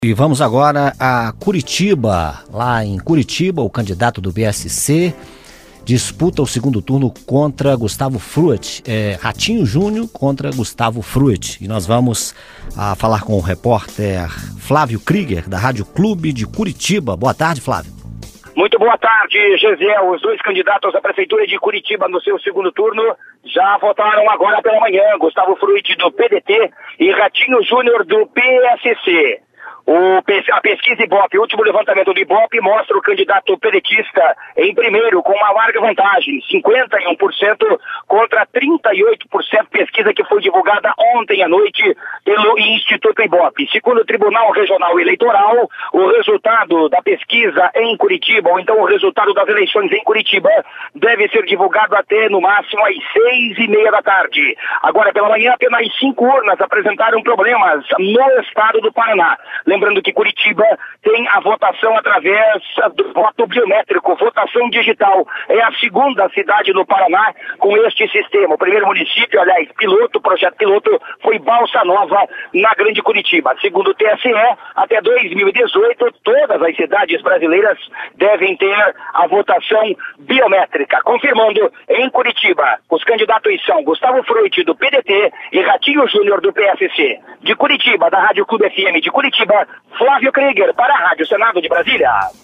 E vamos agora a Curitiba. Lá em Curitiba, o candidato do PSC disputa o segundo turno contra Gustavo Fruet. Ratinho Júnior contra Gustavo Fruet. E nós vamos falar com o repórter Flávio Krieger, da Rádio Clube de Curitiba. Boa tarde, Flávio. Muito boa tarde, Gesiel. Os dois candidatos à Prefeitura de Curitiba no seu segundo turno já votaram agora pela manhã. Gustavo Fruet do PDT e Ratinho Júnior do PSC. A pesquisa Ibope, o último levantamento do Ibope, mostra o candidato pedetista em primeiro, com uma larga vantagem, 51% contra 38%, pesquisa que foi divulgada ontem à noite pelo Instituto Ibope. Segundo o Tribunal Regional Eleitoral, o resultado da pesquisa em Curitiba, ou então o resultado das eleições em Curitiba, deve ser divulgado até, no máximo, às 6:30 da tarde. Agora, pela manhã, apenas 5 urnas apresentaram problemas no estado do Paraná. Lembrando que Curitiba tem a votação através do voto biométrico, votação digital. É a segunda cidade no Paraná com este sistema. O primeiro município, aliás, projeto piloto, foi Balsa Nova, na Grande Curitiba. Segundo o TSE, até 2018, todas as cidades brasileiras devem ter a votação biométrica. Confirmando, em Curitiba, os candidatos são Gustavo Fruet, do PDT, e Ratinho Júnior, do PSC. De Curitiba, da Rádio Clube FM de Curitiba, Flávio Krieger, para a Rádio Senado de Brasília.